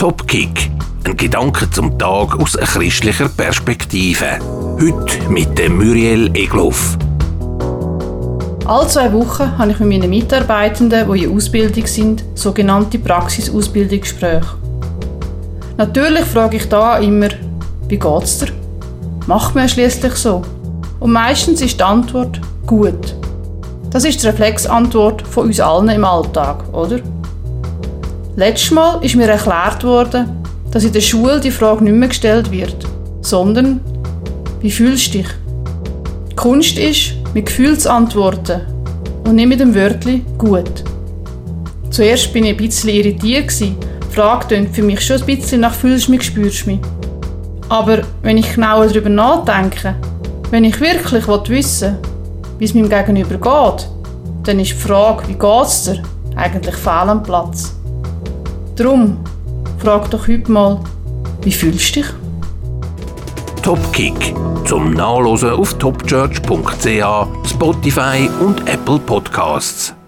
Top Kick. Ein Gedanke zum Tag aus christlicher Perspektive. Heute mit dem Muriel Egloff. Alle 2 Wochen habe ich mit meinen Mitarbeitenden, die in Ausbildung sind, sogenannte Praxisausbildungsgespräche. Natürlich frage ich da immer, wie geht's dir? Macht man schließlich so. Und meistens ist die Antwort gut. Das ist die Reflexantwort von uns allen im Alltag, oder? Letztes Mal ist mir erklärt worden, dass in der Schule die Frage nicht mehr gestellt wird, sondern wie fühlst du dich? Die Kunst ist, mit Gefühl zu antworten und nicht mit dem Wörtchen gut. Zuerst war ich ein bisschen irritiert. Die Frage klingt für mich schon ein bisschen nach «Fühlst du mich, spürst du mich?». Aber wenn ich genauer darüber nachdenke, wenn ich wirklich wissen will, wie es meinem Gegenüber geht, dann ist die Frage «Wie geht's dir?» eigentlich fehl am Platz. Darum, frag doch heute mal, wie fühlst du dich? Top Kick. Zum Nachlesen auf topchurch.ch, Spotify und Apple Podcasts.